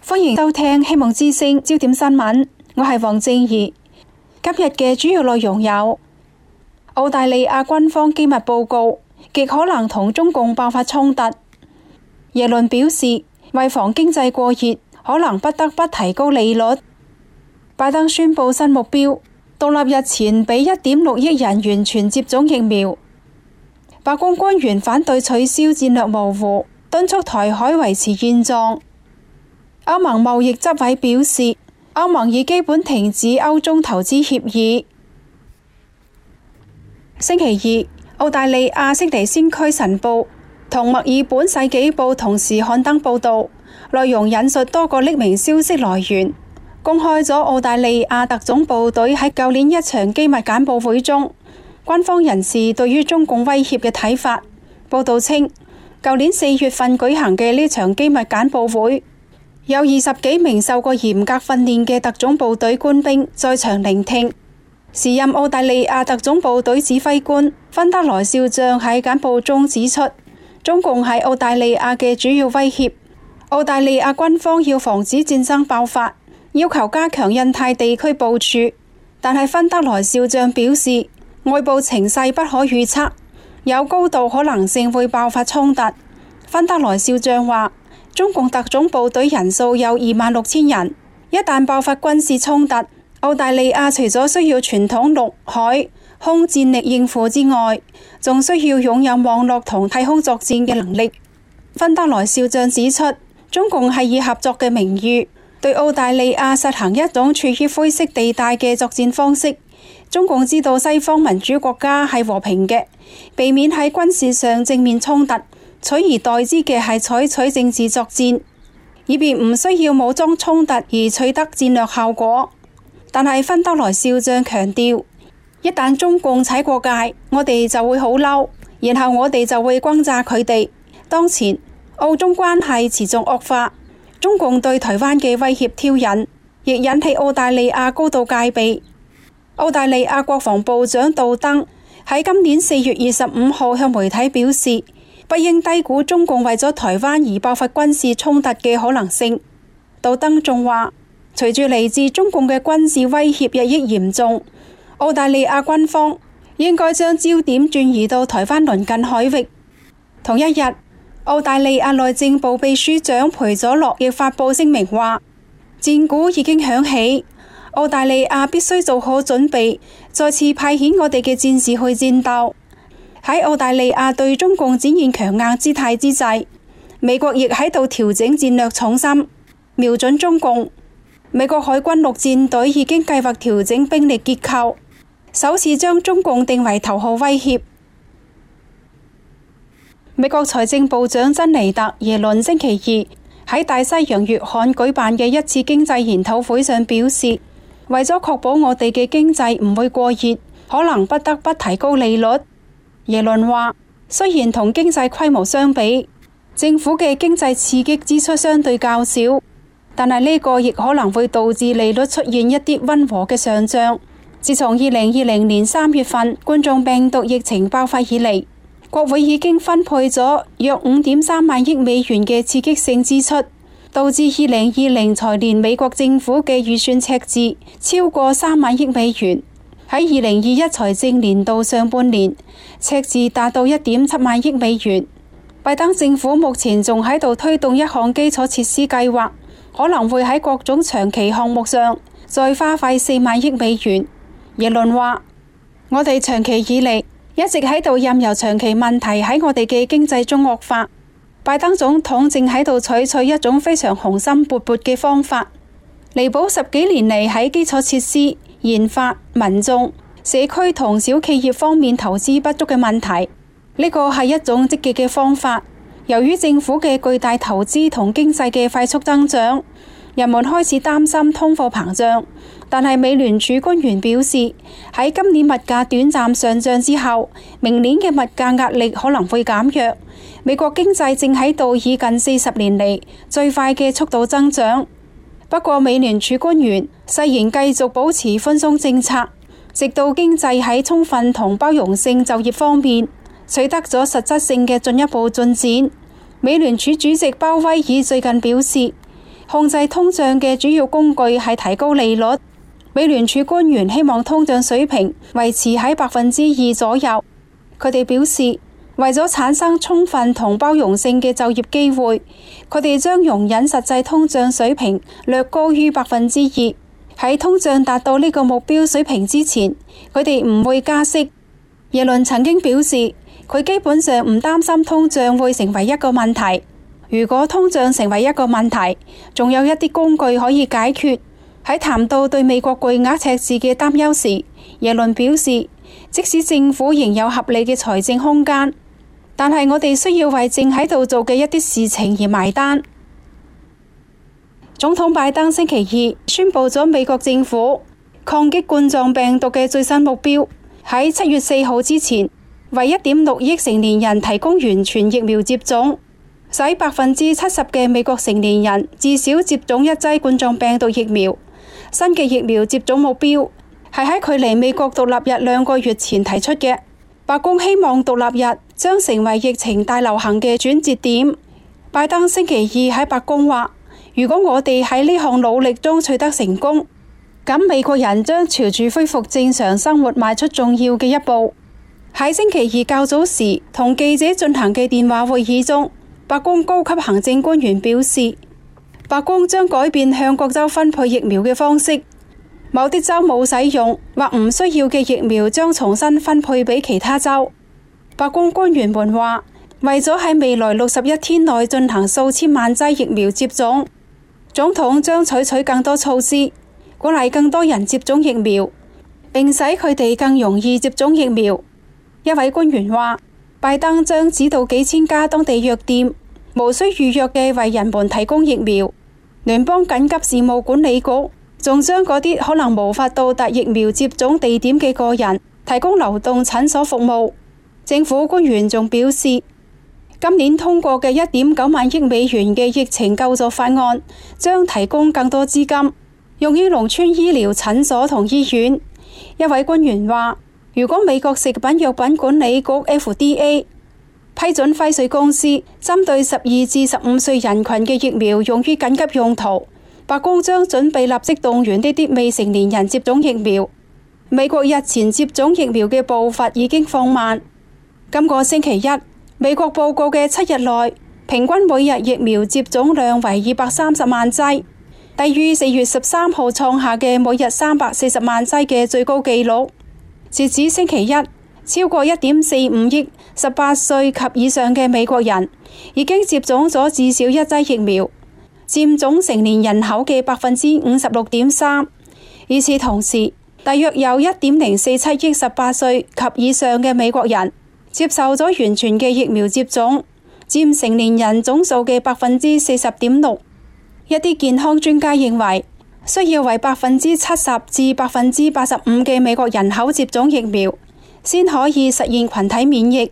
歡迎收聽希望之聲焦點新聞，我係黃正怡。今日嘅主要內容有：澳大利亞軍方機密報告，極可能同中共爆發衝突。耶倫表示，為防經濟過熱，可能不得不提高利率。拜登宣布新目標，獨立日前俾1.6億人完全接種疫苗。白宮官員反對取消戰略模糊，敦促台海維持現狀。歐盟貿易執委表示，歐盟已基本停止歐中投資協議。星期二，澳大利亞悉尼先驅晨報同墨爾本世紀報同時刊登報道，內容引述多個匿名消息來源，公開咗澳大利亞特種部隊喺舊年一場機密簡報會中，軍方人士對於中共威脅嘅睇法。報道稱，舊年4月份舉行嘅呢場機密簡報會，有20幾名受過嚴格訓練嘅特種部隊官兵在場聆聽。時任澳大利亞特種部隊指揮官芬德萊少將喺簡報中指出，中共係澳大利亞嘅主要威脅。澳大利亞軍方要防止戰爭爆發，要求加強印太地區部署。但係芬德萊少將表示，外部情勢不可預測，有高度可能性會爆發衝突。芬德萊少將話，中共特種部隊人數有26,000人，一旦爆發軍事衝突，澳大利亞除咗需要傳統陸海空戰力應付之外，仲需要擁有網絡同太空作戰嘅能力。芬德萊少將指出，中共係以合作嘅名譽對澳大利亞實行一種處於灰色地帶嘅作戰方式。中共知道西方民主國家係和平嘅，避免喺軍事上正面衝突，取而代之嘅係採取政治作戰，以便唔需要武裝衝突而取得戰略效果。但係芬德萊少將強調，一旦中共踩過界，我哋就會好嬲，然後我哋就會轟炸佢哋。當前澳中關係持續惡化，中共對台灣嘅威脅挑釁，亦引起澳大利亞高度戒備。澳大利亞國防部長杜登喺今年4月25號向媒體表示，不應低估中共為咗台灣而爆發軍事衝突嘅可能性。杜登仲話，隨住嚟自中共嘅軍事威脅日益嚴重，澳大利亞軍方應該將焦點轉移到台灣鄰近海域。同一日，澳大利亞內政部秘書長裴佐洛亦發布聲明話，戰鼓已經響起，澳大利亞必須做好準備，再次派遣我哋嘅戰士去戰鬥。喺澳大利亞對中共展現強硬姿態之際，美國亦喺度調整戰略重心，瞄準中共。美國海軍陸戰隊已經計劃調整兵力結構，首次將中共定為頭號威脅。美國財政部長珍妮特·耶倫星期二喺大西洋月刊舉辦嘅一次經濟研討會上表示，為咗確保我哋嘅經濟唔會過熱，可能不得不提高利率。耶倫話，雖然同經濟規模相比，政府嘅經濟刺激支出相對較少，但係呢個亦可能會導致利率出現一啲溫和嘅上漲。自從2020年3月份冠狀病毒疫情爆發以嚟，國會已經分配咗約5.3萬億美元嘅刺激性支出，導致2020財年美國政府嘅預算赤字超過3萬億美元。喺2021財政年度上半年，赤字達到1.7萬億美元。拜登政府目前仲喺度推動一項基礎設施計劃，可能會喺各種長期項目上再花費4萬億美元。耶倫話，我哋長期以嚟一直喺度任由長期問題喺我哋嘅經濟中惡化。拜登總統正喺度採取一種非常雄心勃勃嘅方法，彌補10幾年嚟喺基礎設施、研發、民眾、社區同小企業方面投資不足嘅問題。呢個係一種積極嘅方法。由於政府嘅巨大投資同經濟嘅快速增長，人們開始擔心通貨膨脹。但係美聯儲官員表示，喺今年物價短暫上漲之後，明年嘅物價壓力可能會減弱。美國經濟正喺度以近40年嚟最快嘅速度增長。不過美聯儲官員誓言繼續保持寬鬆政策，直到經濟喺充分同包容性就業方面取得咗實質性嘅進一步進展。美聯儲主席鮑威爾最近表示， 控制通脹嘅主要工具係提高利率。美聯儲官員希望通脹水平維持喺2%左右。佢哋表示，為咗產生充分同包容性嘅就業機會，佢哋將容忍實際通脹水平略高於2%。喺通脹達到呢個目標水平之前，佢哋唔會加息。耶倫曾經表示，佢基本上唔擔心通脹會成為一個問題。如果通脹成為一個問題，仲有一啲工具可以解決。喺談到對美國巨額赤字嘅擔憂時，耶倫表示，即使政府仍有合理嘅財政空間，但係我哋需要為正喺度做嘅一啲事情而埋單。總統拜登星期二宣布咗美國政府抗擊冠狀病毒嘅最新目標，喺7月4號之前，為1.6億成年人提供完全疫苗接種，使70%嘅美國成年人至少接種一劑冠狀病毒疫苗。新嘅疫苗接種目標係喺距離美國獨立日2個月前提出嘅。白宮希望獨立日將成為疫情大流行嘅轉折點。拜登星期二喺白宮話，如果我哋喺呢項努力中取得成功，咁美國人將朝住恢復正常生活邁出重要嘅一步。喺星期二較早時同記者進行嘅電話會議中，白宮高級行政官員表示，白宮將改變向各州分配疫苗嘅方式，某啲州冇使用或唔需要嘅疫苗將重新分配俾其他州。白宮官員們話，為咗喺未來61天內進行數千萬劑疫苗接種，總統將採取更多措施，鼓勵更多人接種疫苗，並使佢哋更容易接種疫苗。一位官員話，拜登將指導幾千家當地藥店，無需預約嘅為人們提供疫苗。聯邦緊急事務管理局仲將嗰啲可能無法到達疫苗接種地點嘅個人提供流動診所服務。政府官員仲表示，今年通過嘅1.9萬億美元嘅疫情救助法案將提供更多資金，用於農村醫療診所同醫院。一位官員話，如果美國食品藥品管理局 FDA 批准輝瑞公司針對12至15歲人群嘅疫苗用於緊急用途，白宮將準備立即動員呢啲未成年人接種疫苗。美國日前接種疫苗嘅步伐已經放慢。今個星期一，美國報告嘅7日內平均每日疫苗接種量為230萬劑，低於4月13號創下嘅每日340萬劑嘅最高紀錄。截至星期一，超過1.45億18歲及以上嘅美國人已經接種咗至少一劑疫苗，佔總成年人口嘅56.3%。與此同時，大約有1.047億18歲及以上嘅美國人接受咗完全嘅疫苗接種，佔成年人總數嘅40.6%。一啲健康專家認為，需要為70%至85%嘅美國人口接種疫苗，先可以實現群體免疫。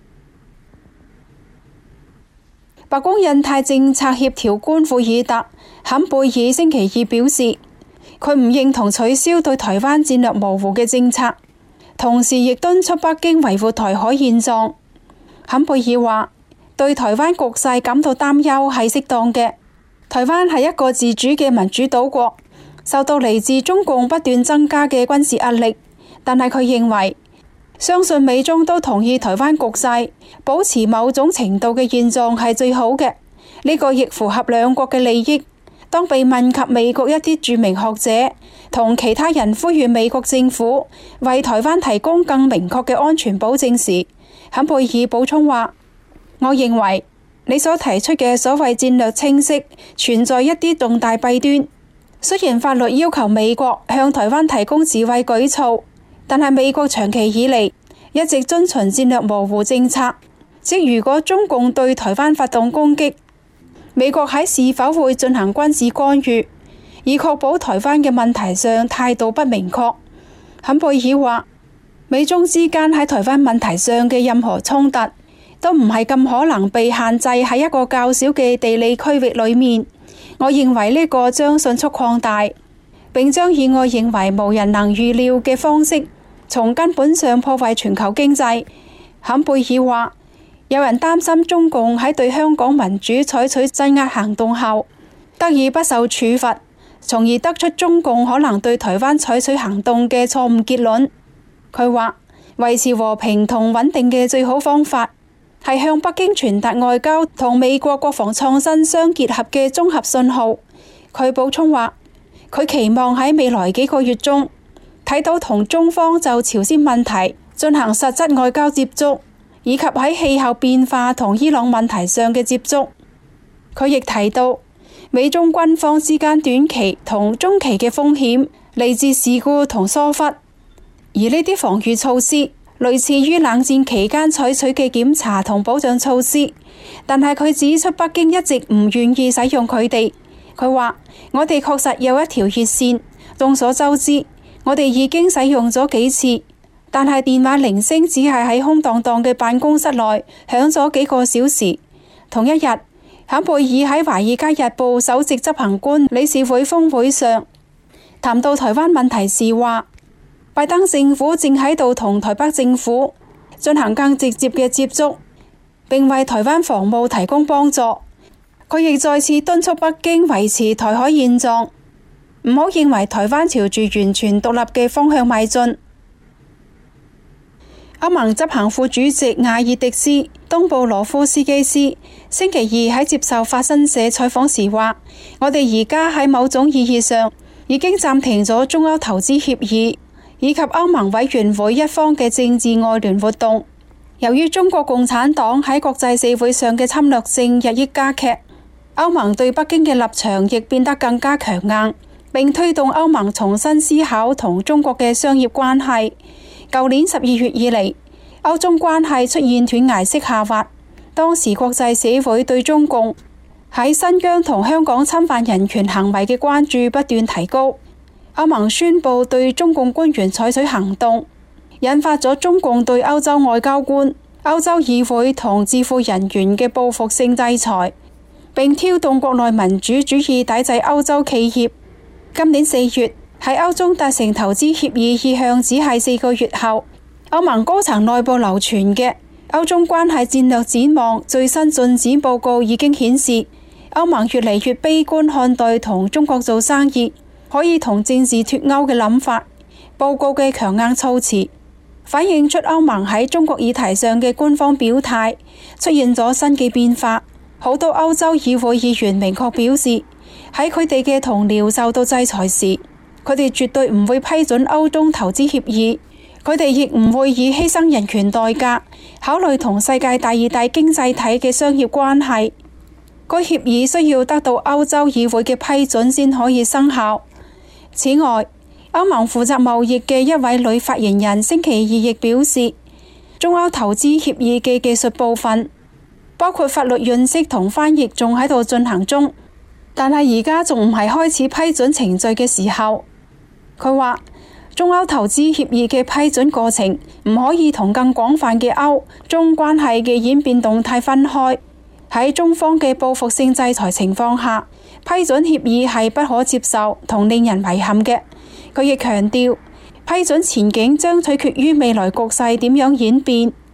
白宮印太政策協調官庫爾特·坎貝爾星期二表示，佢唔認同取消對台灣戰略模糊嘅政策，同時亦敦促北京維護台海現狀。坎貝爾話，對台灣局勢感到擔憂係適當嘅。台灣係一個自主嘅民主島國，受到嚟自中共不斷增加嘅軍事壓力，但係佢認為，相信美中都同意台灣局勢保持某種程度嘅現狀係最好嘅，呢個亦符合兩國嘅利益。當被問及美國一啲著名學者同其他人呼籲美國政府為台灣提供更明確嘅安全保證時，坎貝爾補充話，我認為你所提出嘅所謂戰略清晰存在一啲重大弊端。雖然法律要求美國向台灣提供自衛舉措，但係美國長期以嚟一直遵循戰略模糊政策，即如果中共對台灣發動攻擊，美國喺是否會進行軍事干預，以確保台灣嘅問題上態度不明確。坎貝爾話，美中之間喺台灣問題上嘅任何衝突都唔係咁可能被限制喺一個較小嘅地理區域裏面。我認為呢個將迅速擴大，並將以我認為無人能預料嘅方式從根本上破壞全球經濟。坎貝爾話，有人擔心中共喺對香港民主採取鎮壓行動後， 得以不受處罰，從而得出中共可能對台灣採取行動嘅錯誤結論。佢話維持和平同穩定嘅最好方法係向北京傳達外交同美國國防創新相結合嘅綜合信號。佢補充話，佢期望喺未來幾個月中睇到同中方就朝鮮問題進行實質外交接觸，以及喺氣候變化同伊朗問題上嘅接觸。佢亦提到美中軍方之間短期同中期嘅風險嚟自事故同疏忽，而呢啲防禦措施類似於冷戰期間採取嘅檢查同保障措施，但係佢指出北京一直唔願意使用佢哋。佢話我哋確實有一條熱線，眾所周知，我哋已經使用咗幾次，但係電話鈴聲只係喺空蕩蕩嘅辦公室內響咗幾個小時。同一日，坎貝爾喺《華爾街日報》首席執行官理事會峰會上談到台灣問題時話，拜登政府正喺度同台北政府進行更直接嘅接觸，並為台灣防務提供幫助。佢亦再次敦促北京維持台海現狀，唔好認為台灣朝住完全獨立嘅方向邁進。歐盟執行副主席瓦爾迪斯·東布羅夫斯基斯星期二喺接受法新社採訪時話，我哋而家喺某種意義上已經暫停咗中歐投資協議以及歐盟委員會一方嘅政治外聯活動。由於中國共產黨喺國際社會上嘅侵略性日益加劇，歐盟對北京嘅立場亦變得更加強硬，並推動歐盟重新思考同中國嘅商業關係。舊年12月以嚟，歐中關係出現斷崖式下滑。當時國際社會對中共喺新疆同香港侵犯人權行為嘅關注不斷提高。歐盟宣布對中共官員採取行動，引發咗中共對歐洲外交官、歐洲議會同智庫人員嘅報復性制裁，並挑動國內民主主義抵制歐洲企業。今年4月，喺歐中達成投資協議意向只係4個月後，歐盟高層內部流傳嘅歐中關係戰略展望最新進展報告已經顯示，歐盟越嚟越悲觀看待同中國做生意可以同政治脫鈎嘅諗法。報告嘅強硬措辭反映出歐盟喺中國議題上嘅官方表態出現咗新嘅變化。好多歐洲議會議員明確表示，喺佢哋嘅同僚受到制裁時，佢哋絕對唔會批准歐中投資協議，佢哋亦唔會以犧牲人權代價考慮同世界第二大經濟體嘅商業關係。該協議需要得到歐洲議會嘅批准先可以生效。此外，歐盟負責貿易嘅一位女發言人星期二亦表示，中歐投資協議嘅技術部分，包括法律潤色同翻譯仲喺度進行中，但係而家仲唔係開始批准程序嘅時候。佢話，中歐投資協議嘅批准過程唔可以同更廣泛嘅歐中關係嘅演變動態分開。喺中方嘅報復性制裁情況下，批准協議係不可接受同令人遺憾嘅。佢亦強調，批准前景將取決於未來局勢點樣演變。